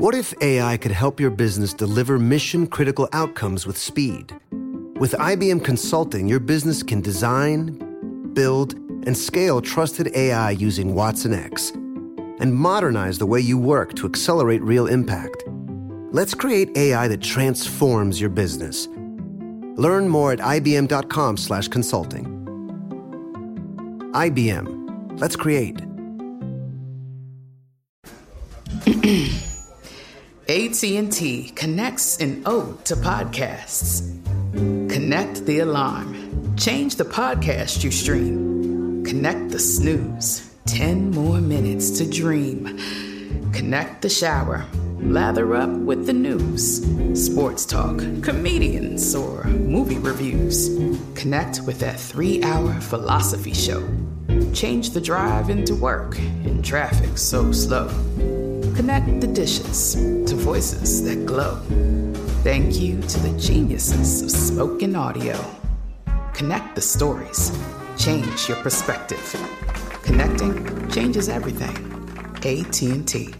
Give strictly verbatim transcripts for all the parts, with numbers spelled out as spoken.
What if A I could help your business deliver mission-critical outcomes with speed? With I B M Consulting, your business can design, build, and scale trusted A I using Watson X and modernize the way you work to accelerate real impact. Let's create A I that transforms your business. Learn more at ibm.com slash consulting. I B M. Let's create. A T and T connects an ode to podcasts. Connect the alarm. Change the podcast you stream. Connect the snooze. Ten more minutes to dream. Connect the shower. Lather up with the news. Sports talk, comedians, or movie reviews. Connect with that three-hour philosophy show. Change the drive into work in traffic so slow. Connect the dishes to voices that glow. Thank you to the geniuses of spoken audio. Connect the stories. Change your perspective. Connecting changes everything. A T and T.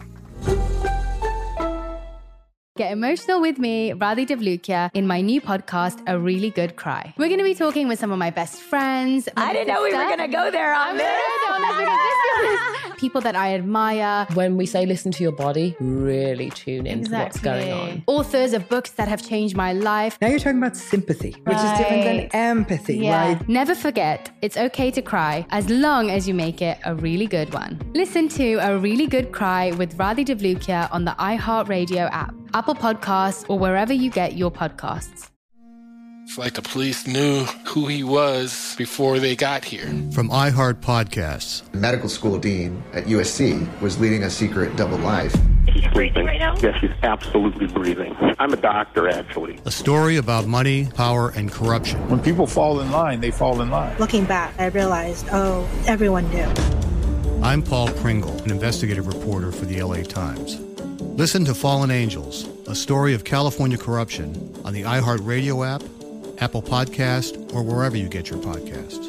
Get emotional with me, Radhi Devlukia, in my new podcast, A Really Good Cry. We're going to be talking with some of my best friends. I didn't know we were going to go there on this. People that I admire. When we say listen to your body, really tune into Exactly. what's going on. Authors of books that have changed my life. Now you're talking about sympathy, which Right. is different than empathy, Yeah. right? Never forget, it's okay to cry as long as you make it a really good one. Listen to A Really Good Cry with Radhi Devlukia on the iHeartRadio app, Apple Podcasts, or wherever you get your podcasts. It's like the police knew who he was before they got here. From iHeart Podcasts. The medical school dean at U S C was leading a secret double life. He's breathing right now? Yes, he's absolutely breathing. I'm a doctor, actually. A story about money, power, and corruption. When people fall in line, they fall in line. Looking back, I realized, oh, everyone knew. I'm Paul Pringle, an investigative reporter for the L A Times. Listen to Fallen Angels, a story of California corruption on the iHeartRadio app, Apple Podcast, or wherever you get your podcasts.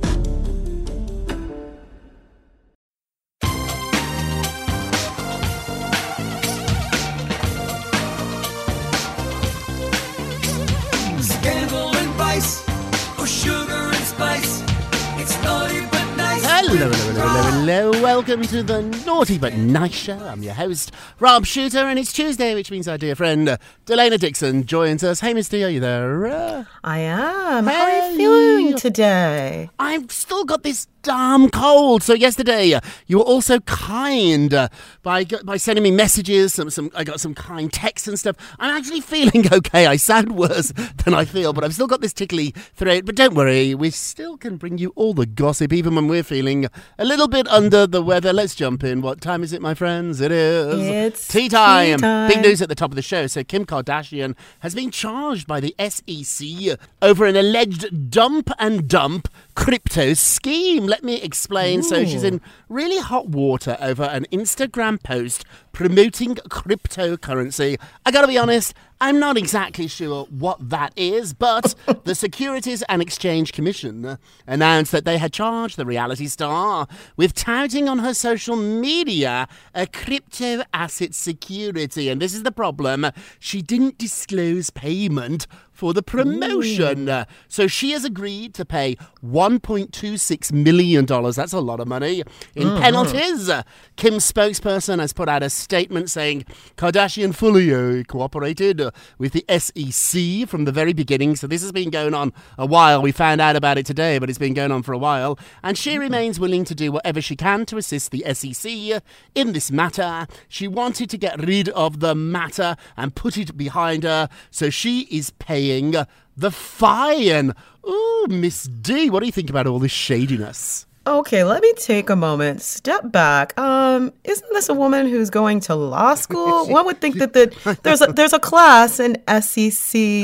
Scandal and vice, or sugar and spice. It's naughty but nice. Hello, hello, hello, hello, hello. Welcome to the Naughty But Nice Show. I'm your host, Rob Shooter, and it's Tuesday, which means our dear friend, uh, Delana Dixon, joins us. Hey, Miss D, are you there? Uh, I am. How are you feeling today? I've still got this damn cold. So yesterday, uh, you were also kind uh, by by sending me messages. Some, some, I got some kind texts and stuff. I'm actually feeling okay. I sound worse than I feel, but I've still got this tickly throat. But don't worry, we still can bring you all the gossip, even when we're feeling a little bit under the weather. Let's jump in. What time is it, my friends? It is It's tea time. tea time. Big news at the top of the show. So Kim Kardashian has been charged by the S E C over an alleged dump and dump crypto scheme. Let me explain. Ooh. So she's in really hot water over an Instagram post promoting cryptocurrency. I gotta be honest, I'm not exactly sure what that is, but the Securities and Exchange Commission announced that they had charged the reality star with touting on her social media a crypto asset security. And this is the problem. She didn't disclose payment for the promotion. Ooh. So she has agreed to pay one point two six million dollars. That's a lot of money in mm-hmm. penalties. Kim's spokesperson has put out a statement saying Kardashian fully uh, cooperated uh, with the S E C from the very beginning. So this has been going on a while. We found out about it today, but it's been going on for a while. And she mm-hmm. remains willing to do whatever she can to assist the S E C in this matter. She wanted to get rid of the matter and put it behind her. So she is paying the fine. Ooh, Miss D, what do you think about all this shadiness? Okay, let me take a moment. Step back. Um, isn't this a woman who's going to law school? One would think that the, there's a there's a class in S E C,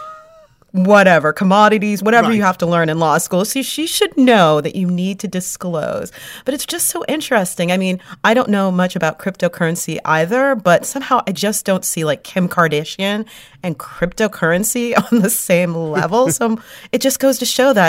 whatever, commodities, whatever right. you have to learn in law school. So she should know that you need to disclose. But it's just so interesting. I mean, I don't know much about cryptocurrency either, but somehow I just don't see like Kim Kardashian and cryptocurrency on the same level. So it just goes to show that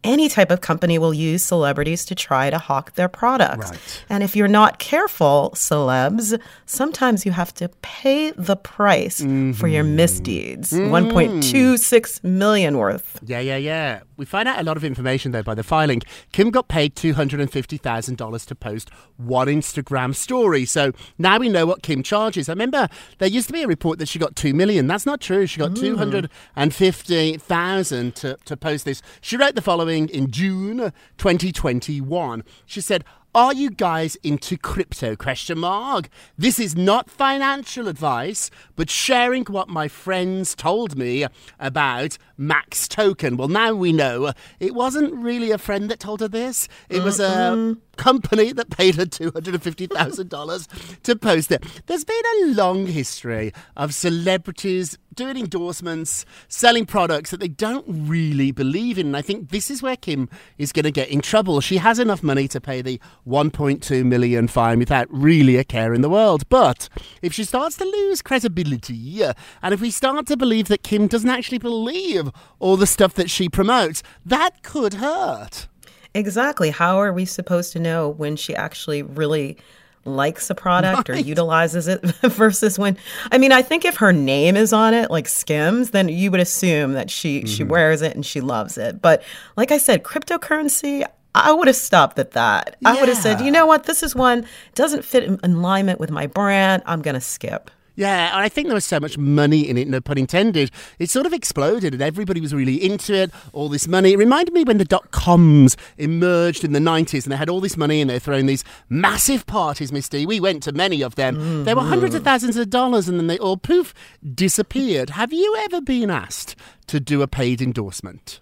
any type of company will use celebrities to try to hawk their products. Right. And if you're not careful, celebs, sometimes you have to pay the price mm-hmm. for your misdeeds. Mm. one point two six million worth. Yeah, yeah, yeah. We find out a lot of information, though, by the filing. Kim got paid two hundred fifty thousand dollars to post one Instagram story. So now we know what Kim charges. I remember there used to be a report that she got two million dollars. That's not true. She got mm. two hundred fifty thousand dollars to, to post this. She wrote the following in June twenty twenty-one. She said, "Are you guys into crypto? Question mark. This is not financial advice, but sharing what my friends told me about Max Token." Well, now we know it wasn't really a friend that told her this. It was a company that paid her two hundred fifty thousand dollars to post it. There's been a long history of celebrities doing endorsements, selling products that they don't really believe in. And I think this is where Kim is going to get in trouble. She has enough money to pay the one point two million fine without really a care in the world. But if she starts to lose credibility, and if we start to believe that Kim doesn't actually believe all the stuff that she promotes, that could hurt. Exactly. How are we supposed to know when she actually really likes a product right. or utilizes it versus when, I mean, I think if her name is on it, like Skims, then you would assume that she, mm-hmm. she wears it and she loves it. But like I said, cryptocurrency, I would have stopped at that. Yeah. I would have said, you know what, this is one, doesn't fit in alignment with my brand. I'm going to skip. Yeah, and I think there was so much money in it, no pun intended. It sort of exploded and everybody was really into it, all this money. It reminded me when the dot-coms emerged in the nineties and they had all this money and they were throwing these massive parties, Misty. We went to many of them. Mm-hmm. There were hundreds of thousands of dollars and then they all, poof, disappeared. Have you ever been asked to do a paid endorsement?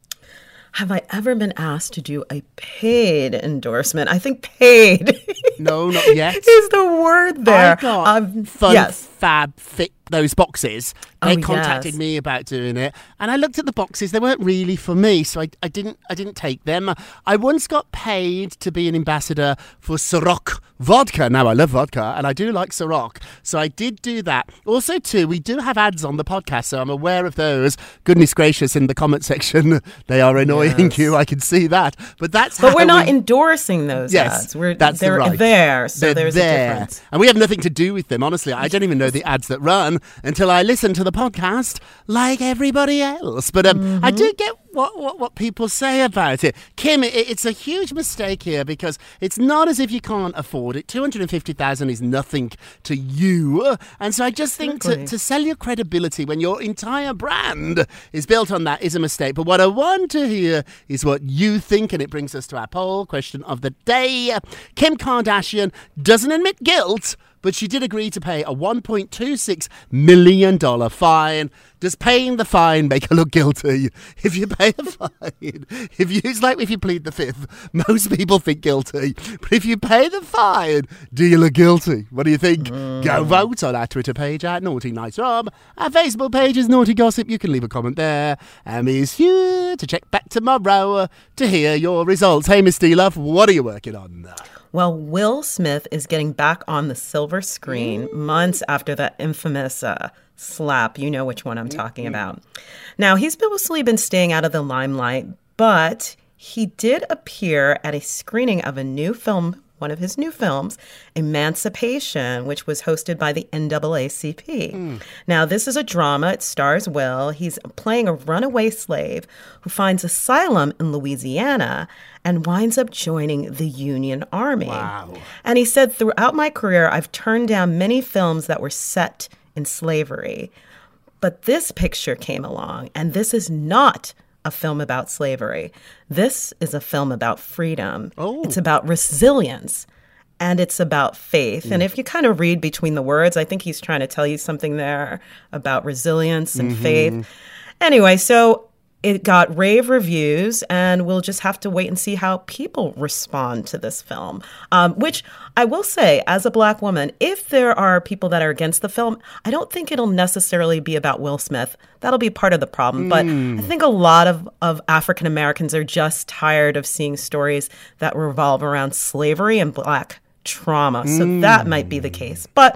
Have I ever been asked to do a paid endorsement? I think paid. No, not yet. Is the word there. I got um, fun, yes. fab, fit those boxes. They oh, contacted yes. me about doing it, and I looked at the boxes. They weren't really for me, so I, I didn't. I didn't take them. I once got paid to be an ambassador for Ciroc vodka. Now I love vodka, and I do like Ciroc, so I did do that. Also, too, we do have ads on the podcast, so I'm aware of those. Goodness gracious, in the comment section, they are annoying yes. you. I can see that, but that's. But how we're not we... endorsing those yes, ads. We're that's they're right. there, so they're there's there. a difference. And we have nothing to do with them. Honestly, I don't even know the ads that run until I listen to the podcast like everybody else. But um, mm-hmm. I do get what, what, what people say about it. Kim, it, it's a huge mistake here because it's not as if you can't afford it. two hundred fifty thousand dollars is nothing to you. And so I just think exactly. to, to sell your credibility when your entire brand is built on that is a mistake. But what I want to hear is what you think, and it brings us to our poll question of the day. Kim Kardashian doesn't admit guilt, but she did agree to pay a one point two six million dollars fine. Does paying the fine make her look guilty? If you pay a fine, if you, it's like if you plead the fifth, most people think guilty. But if you pay the fine, do you look guilty? What do you think? Mm. Go vote on our Twitter page at Naughty Nice Rob. Our Facebook page is Naughty Gossip. You can leave a comment there. Emmy's here to check back tomorrow to hear your results. Hey, Miss D-Love, what are you working on? Well, Will Smith is getting back on the silver screen mm. months after that infamous uh, slap. You know which one I'm talking mm-hmm. about. Now, he's mostly been staying out of the limelight, but he did appear at a screening of a new film, one of his new films, Emancipation, which was hosted by the N double A C P. Mm. Now, this is a drama. It stars Will. He's playing a runaway slave who finds asylum in Louisiana and winds up joining the Union Army. Wow. And he said, throughout my career, I've turned down many films that were set in slavery. But this picture came along, and this is not a film about slavery. This is a film about freedom. Oh. It's about resilience, and it's about faith. Mm. And if you kind of read between the words, I think he's trying to tell you something there about resilience and mm-hmm. faith. Anyway, so it got rave reviews, and we'll just have to wait and see how people respond to this film. Um, which I will say, as a Black woman, if there are people that are against the film, I don't think it'll necessarily be about Will Smith. That'll be part of the problem. Mm. But I think a lot of, of African Americans are just tired of seeing stories that revolve around slavery and Black trauma. So mm. that might be the case. But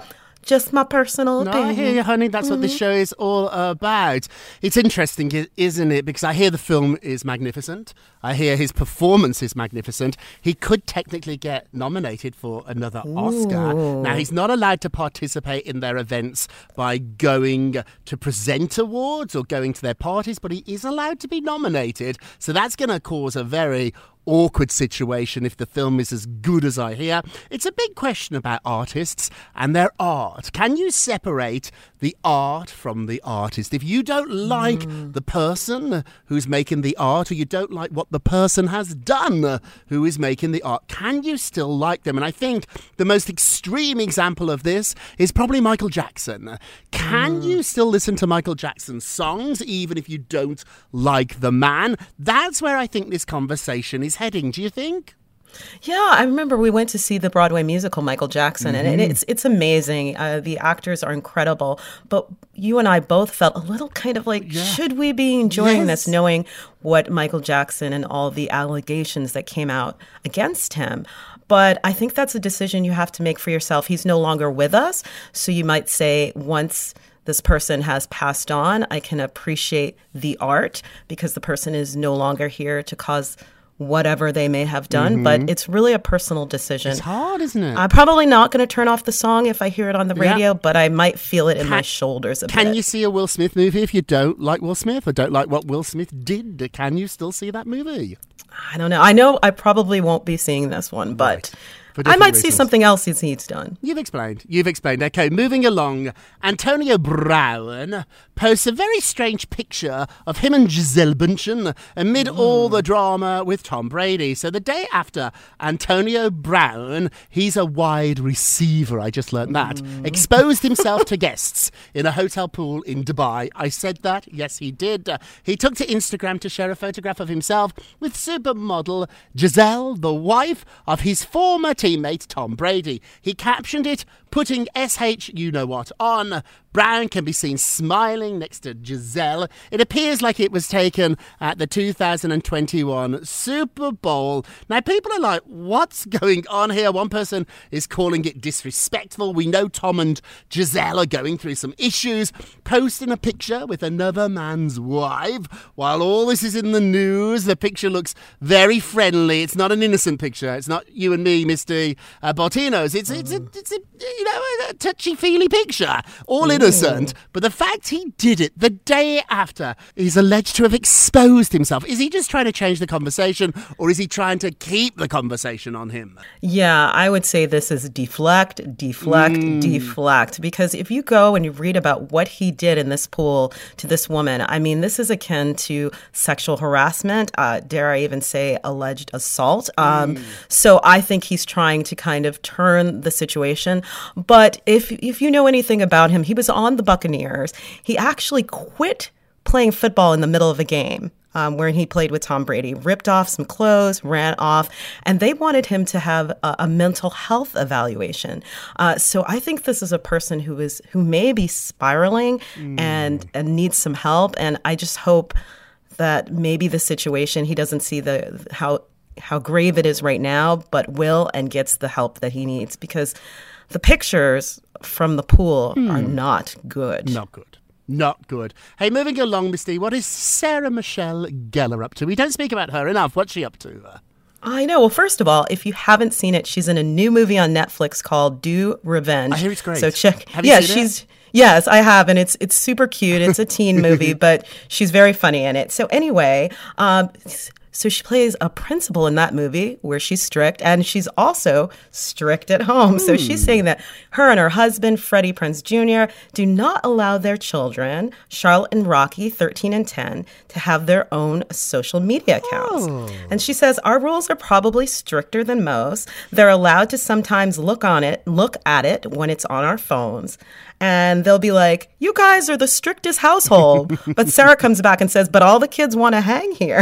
just my personal No, opinion. I hear you, honey. That's mm-hmm. what this show is all about. It's interesting, isn't it? Because I hear the film is magnificent. I hear his performance is magnificent. He could technically get nominated for another Ooh. Oscar. Now, he's not allowed to participate in their events by going to present awards or going to their parties, but he is allowed to be nominated. So that's going to cause a very awkward situation if the film is as good as I hear. It's a big question about artists and their art. Can you separate the art from the artist? If you don't like mm. the person who's making the art, or you don't like what the person has done who is making the art, can you still like them? And I think the most extreme example of this is probably Michael Jackson. Can mm. you still listen to Michael Jackson's songs even if you don't like the man? That's where I think this conversation is heading, do you think? Yeah, I remember we went to see the Broadway musical Michael Jackson, mm-hmm. and it's it's amazing. Uh, the actors are incredible, but you and I both felt a little kind of like, yeah. should we be enjoying yes. this, knowing what Michael Jackson and all the allegations that came out against him? But I think that's a decision you have to make for yourself. He's no longer with us, so you might say once this person has passed on, I can appreciate the art because the person is no longer here to cause whatever they may have done, mm-hmm. but it's really a personal decision. It's hard, isn't it? I'm probably not going to turn off the song if I hear it on the radio, yeah. but I might feel it in can, my shoulders a can bit. You see a Will Smith movie if you don't like Will Smith or don't like what Will Smith did? Can you still see that movie? I don't know. I know I probably won't be seeing this one, but... Right. I might reasons. see something else he's, he's done. You've explained. You've explained. Okay, moving along. Antonio Brown posts a very strange picture of him and Gisele Bündchen amid mm. all the drama with Tom Brady. So the day after Antonio Brown, he's a wide receiver, I just learned that, mm. exposed himself to guests in a hotel pool in Dubai. I said that. Yes, he did. Uh, he took to Instagram to share a photograph of himself with supermodel Gisele, the wife of his former teammate Tom Brady. He captioned it, putting S H you-know-what on. Brown can be seen smiling next to Gisele. It appears like it was taken at the two thousand twenty-one Super Bowl. Now, people are like, what's going on here? One person is calling it disrespectful. We know Tom and Gisele are going through some issues, posting a picture with another man's wife. While all this is in the news, the picture looks very friendly. It's not an innocent picture. It's not you and me, Mister Uh, Bartinos. It's, it's, a, it's a, you know, a touchy-feely picture. All in innocent, but the fact he did it the day after he's alleged to have exposed himself, is he just trying to change the conversation, or is he trying to keep the conversation on him? Yeah, I would say this is deflect, deflect, mm. deflect, because if you go and you read about what he did in this pool to this woman, I mean, this is akin to sexual harassment, uh, dare I even say alleged assault. Um, mm. So I think he's trying to kind of turn the situation. But if if you know anything about him, he was on the Buccaneers. He actually quit playing football in the middle of a game um, where he played with Tom Brady, ripped off some clothes, ran off, and they wanted him to have a, a mental health evaluation. Uh, so I think this is a person who is who may be spiraling mm. and, and needs some help. And I just hope that maybe the situation, he doesn't see the how how grave it is right now, but will and gets the help that he needs, because the pictures from the pool mm. are not good. Not good. Not good. Hey, moving along, Misty, what is Sarah Michelle Gellar up to? We don't speak about her enough. What's she up to? I know. Well, first of all, if you haven't seen it, she's in a new movie on Netflix called Do Revenge. I hear it's great. So check. Have you yeah, seen she's. it? Yes, I have, and it's it's super cute. It's a teen movie, but she's very funny in it. So anyway, um, so she plays a principal in that movie where she's strict, and she's also strict at home. Mm. So she's saying that her and her husband, Freddie Prinze Junior, do not allow their children, Charlotte and Rocky, thirteen and ten, to have their own social media accounts. Oh. And she says, our rules are probably stricter than most. They're allowed to sometimes look on it, look at it when it's on our phones. And they'll be like, you guys are the strictest household. But Sarah comes back and says, but all the kids want to hang here.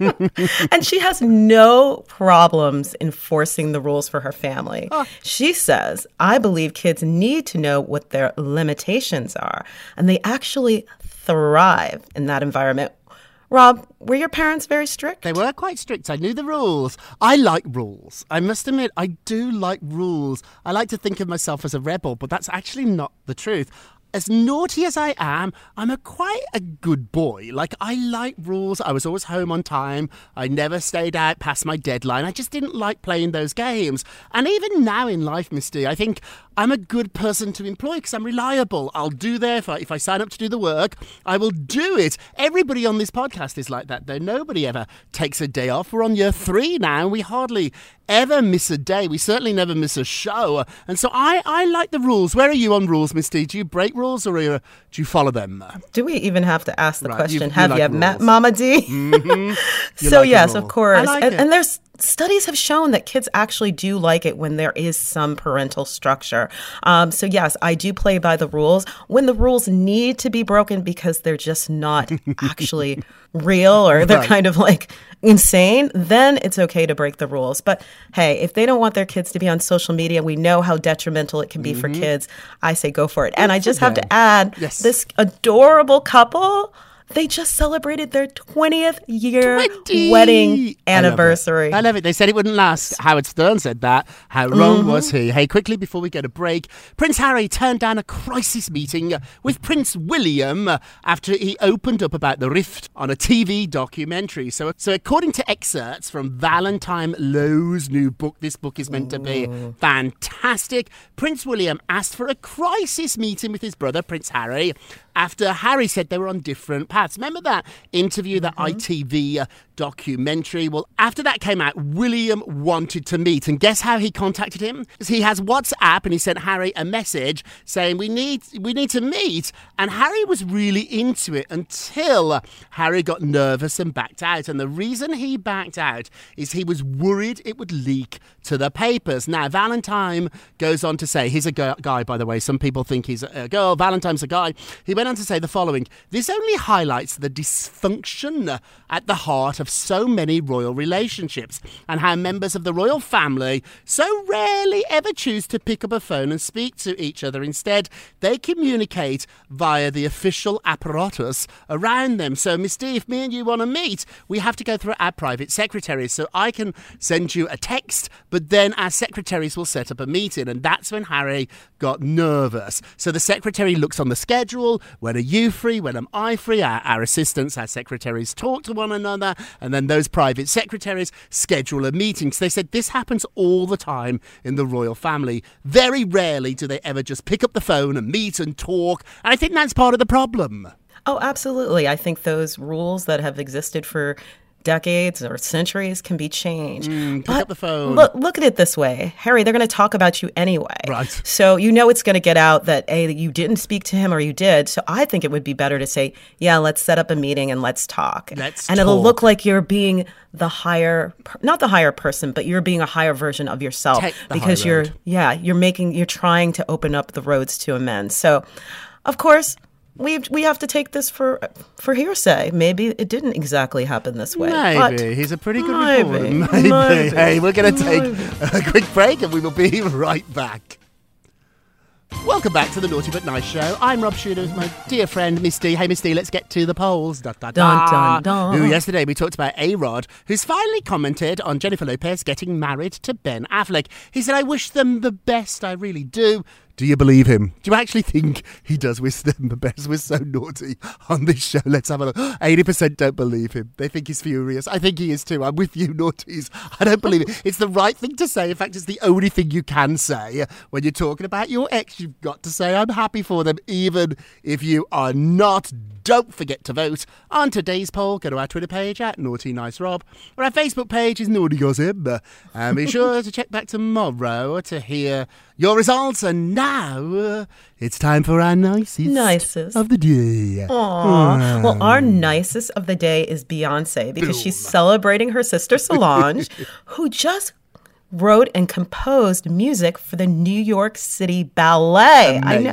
And she has no problems enforcing the rules for her family. Oh. She says, I believe kids need to know what their limitations are. And they actually thrive in that environment. Rob, were your parents very strict? They were quite strict. I knew the rules. I like rules. I must admit, I do like rules. I like to think of myself as a rebel, but that's actually not the truth. As naughty as I am, I'm a quite a good boy. Like, I like rules. I was always home on time. I never stayed out past my deadline. I just didn't like playing those games. And even now in life, Misty, I think I'm a good person to employ because I'm reliable. I'll do there. If I, if I sign up to do the work, I will do it. Everybody on this podcast is like that, though. Nobody ever takes a day off. We're on year three now, and we hardly ever miss a day. We certainly never miss a show. And so I, I like the rules. Where are you on rules, Misty? Do you break rules or do you follow them? Do we even have to ask the right, question? you, you have like you rules. met Mama D? Mm-hmm. So like yes, of course. I like and, it. and there's studies have shown that kids actually do like it when there is some parental structure. Um, so yes, I do play by the rules when the rules need to be broken because they're just not actually real or they're right. kind of like insane, then it's okay to break the rules. But hey, if they don't want their kids to be on social media, we know how detrimental it can be mm-hmm. for kids. I say go for it. And I just have to add, yes. this adorable couple, they just celebrated their twentieth year twenty wedding anniversary. I love, I love it. They said it wouldn't last. Howard Stern said that. How wrong mm-hmm. was he? Hey, quickly before we get a break, Prince Harry turned down a crisis meeting with Prince William after he opened up about the rift on a T V documentary. So, so according to excerpts from Valentine Lowe's new book, this book is meant to be fantastic. Prince William asked for a crisis meeting with his brother, Prince Harry, after Harry said they were on different paths. Remember that interview, that mm-hmm. I T V uh, documentary? Well, after that came out, William wanted to meet. And guess how he contacted him? He has WhatsApp and he sent Harry a message saying, we need we need to meet. And Harry was really into it until Harry got nervous and backed out. And the reason he backed out is he was worried it would leak to the papers. Now, Valentine goes on to say, he's a guy, by the way. Some people think he's a girl. Valentine's a guy. He went on to say the following: this only highlights the dysfunction at the heart of so many royal relationships and how members of the royal family so rarely ever choose to pick up a phone and speak to each other. Instead, they communicate via the official apparatus around them. So, Misty, if me and you want to meet, we have to go through our private secretaries. So I can send you a text, but then our secretaries will set up a meeting. And that's when Harry got nervous. So the secretary looks on the schedule. When are you free? When am I free? Our, our assistants, our secretaries talk to one another, and then those private secretaries schedule a meeting. So they said this happens all the time in the royal family. Very rarely do they ever just pick up the phone and meet and talk. And I think that's part of the problem. Oh, absolutely. I think those rules that have existed for decades or centuries can be changed. Mm, pick but up the phone. Look, look at it this way. Harry, they're going to talk about you anyway. Right. So you know it's going to get out that, A, that you didn't speak to him or you did. So I think it would be better to say, yeah, let's set up a meeting and let's talk. Let's and talk. It'll look like you're being the higher, not the higher person, but you're being a higher version of yourself. Take the because high you're, road. yeah, you're making, you're trying to open up the roads to amends. So, of course, We we have to take this for for hearsay. Maybe it didn't exactly happen this way. Maybe. He's a pretty good maybe, reporter. Maybe. maybe. Hey, we're going to take Maybe. a quick break and we will be right back. Welcome back to the Naughty But Nice Show. I'm Rob Shooter with my dear friend Misty. Hey Misty, let's get to the polls. Da, da, da. Dun, dun, dun. Ooh, yesterday we talked about A-Rod, who's finally commented on Jennifer Lopez getting married to Ben Affleck. He said, I wish them the best, I really do. Do you believe him? Do you actually think he does wish them the best? We're so naughty on this show. Let's have a look. eighty percent don't believe him. They think he's furious. I think he is too. I'm with you, naughties. I don't believe it. It's the right thing to say. In fact, it's the only thing you can say when you're talking about your ex. You've got to say, I'm happy for them, even if you are not. Don't forget to vote on today's poll. Go to our Twitter page at Naughty Nice Rob, or our Facebook page is Naughty Gossip. And be sure to check back tomorrow to hear your results. And now uh, it's time for our nicest, nicest. of the day. Aww. Mm. Well, our nicest of the day is Beyonce because Boom. she's celebrating her sister Solange, who just wrote and composed music for the New York City Ballet. Amazing. I know.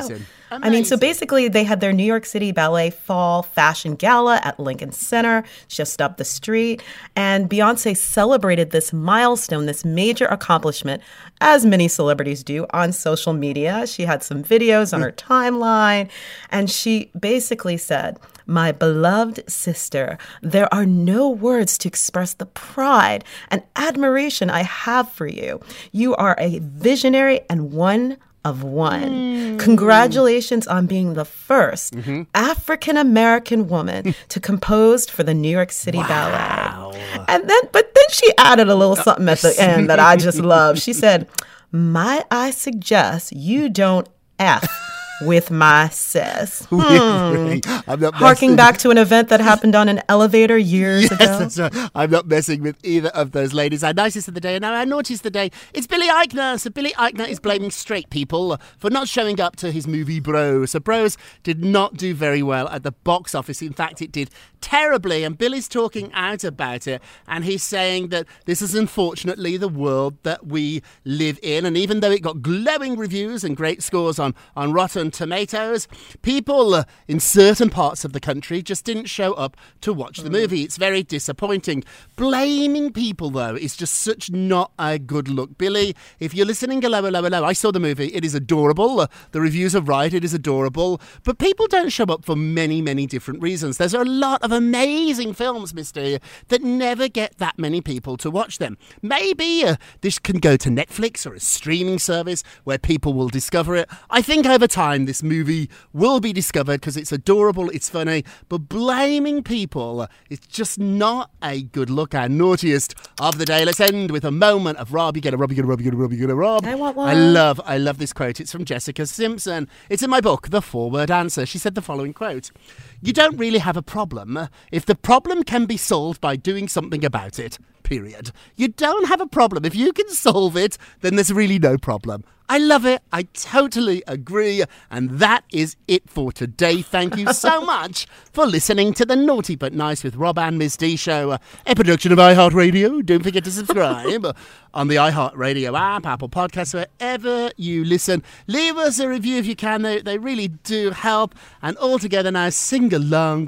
Amazing. I mean, so basically they had their New York City Ballet Fall Fashion Gala at Lincoln Center, just up the street. And Beyonce celebrated this milestone, this major accomplishment, as many celebrities do, on social media. She had some videos on her timeline, and she basically said, "My beloved sister, there are no words to express the pride and admiration I have for you. You are a visionary and one of one. Mm. Congratulations on being the first mm-hmm. African-American woman to compose for the New York City wow. Ballet." And then, but then she added a little something at the end that I just love. She said, "Might I suggest you don't F with my sis." Hmm. I'm not harking back to an event that happened on an elevator years yes, ago. That's right. I'm not messing with either of those ladies. Our nicest of the day and our naughtiest of the day, it's Billy Eichner. So Billy Eichner is blaming straight people for not showing up to his movie Bros. So Bros did not do very well at the box office. In fact, it did terribly, and Billy's talking out about it, and he's saying that this is unfortunately the world that we live in, and even though it got glowing reviews and great scores on, on Rotten Tomatoes, people uh, in certain parts of the country just didn't show up to watch the movie. It's very disappointing. Blaming people, though, is just such not a good look. Billy, if you're listening, hello, hello, hello, I saw the movie. It is adorable. Uh, the reviews are right. It is adorable. But people don't show up for many, many different reasons. There's a lot of amazing films, Mister that never get that many people to watch them. Maybe uh, this can go to Netflix or a streaming service where people will discover it. I think over time this movie will be discovered because it's adorable, it's funny, but blaming people is just not a good look. Our naughtiest of the day. Let's end with a moment of Rob. You get a Rob, you get a Rob, you get a Rob, you get a Rob. I want one. I love, I love this quote. It's from Jessica Simpson. It's in my book, The Four-Word Answer. She said the following quote: "You don't really have a problem if the problem can be solved by doing something about it, period. You don't have a problem. If you can solve it, then there's really no problem." I love it. I totally agree. And that is it for today. Thank you so much for listening to the Naughty But Nice with Rob and Miss D show, a production of iHeartRadio. Don't forget to subscribe on the iHeartRadio app, Apple Podcasts, wherever you listen. Leave us a review if you can. They, they really do help. And all together now, sing along.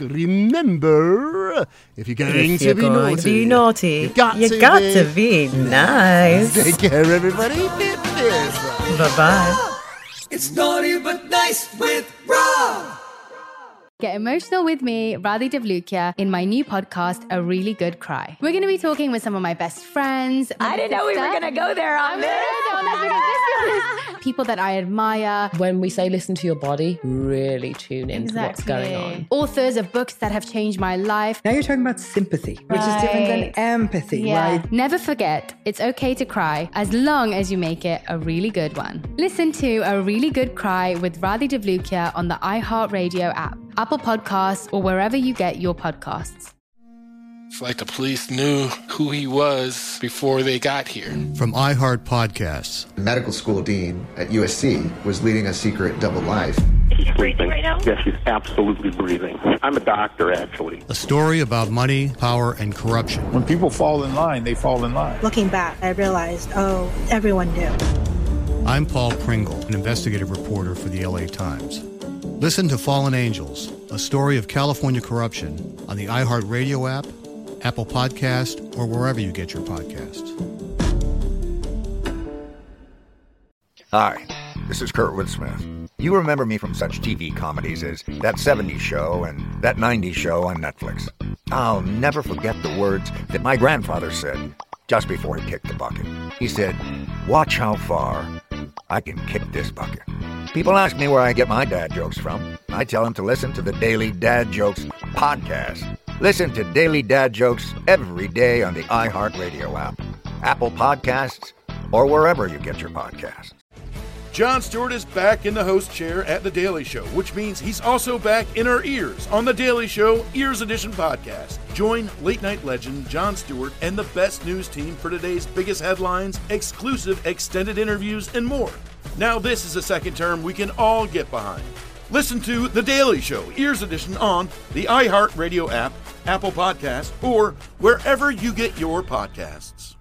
Remember, if you're going if to you're be going naughty, to be naughty, you've got, you to, got be. to be nice. Take care, everybody. Bye-bye. It's Naughty But Nice with Rob. Get emotional with me, Radhi Devlukia, in my new podcast, A Really Good Cry. We're going to be talking with some of my best friends. I didn't know we were going to go there on this. People that I admire. When we say listen to your body, really tune into exactly. what's going on. Authors of books that have changed my life. Now you're talking about sympathy, which right. is different than empathy, yeah. right? Never forget, it's okay to cry as long as you make it a really good one. Listen to A Really Good Cry with Radhi Devlukia on the iHeartRadio app, Apple Podcasts, or wherever you get your podcasts. It's like the police knew who he was before they got here. From iHeart Podcasts. The medical school dean at U S C was leading a secret double life. She's breathing right now? Yes, she's absolutely breathing. I'm a doctor, actually. A story about money, power, and corruption. When people fall in line, they fall in line. Looking back, I realized, oh, everyone knew. I'm Paul Pringle, an investigative reporter for the L A Times. Listen to Fallen Angels, a story of California corruption on the iHeartRadio app, Apple Podcast, or wherever you get your podcasts. Hi, this is Kurtwood Smith. You remember me from such T V comedies as That seventies Show and That nineties Show on Netflix. I'll never forget the words that my grandfather said just before he kicked the bucket. He said, "Watch how far I can kick this bucket." People ask me where I get my dad jokes from. I tell them to listen to the Daily Dad Jokes podcast. Listen to Daily Dad Jokes every day on the iHeartRadio app, Apple Podcasts, or wherever you get your podcasts. Jon Stewart is back in the host chair at The Daily Show, which means he's also back in our ears on The Daily Show Ears Edition podcast. Join late-night legend Jon Stewart and the best news team for today's biggest headlines, exclusive extended interviews, and more. Now this is a second term we can all get behind. Listen to The Daily Show Ears Edition on the iHeartRadio app, Apple Podcasts, or wherever you get your podcasts.